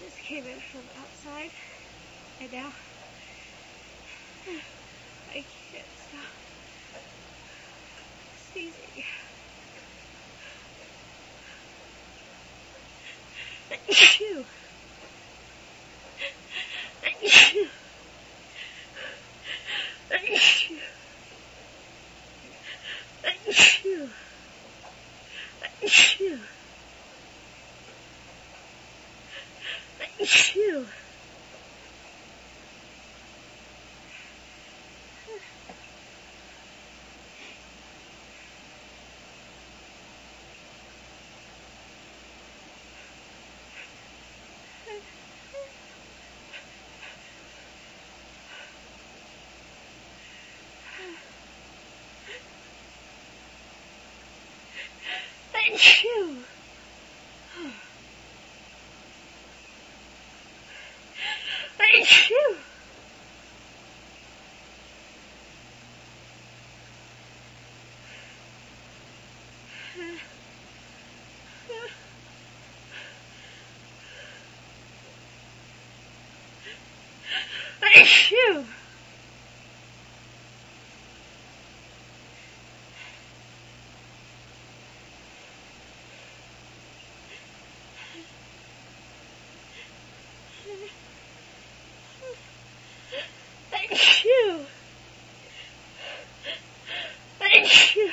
just came in from outside, and now I can't stop sneezing. Achoo! Achoo! Achoo! Achoo! Achoo! Achoo! Achoo! Achoo! Achoo! Achoo! Achoo!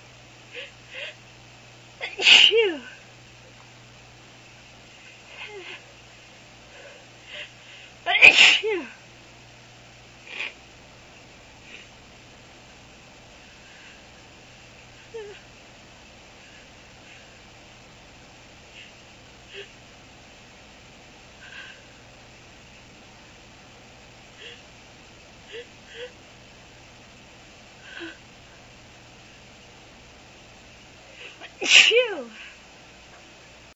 Achoo! Achoo! Achoo!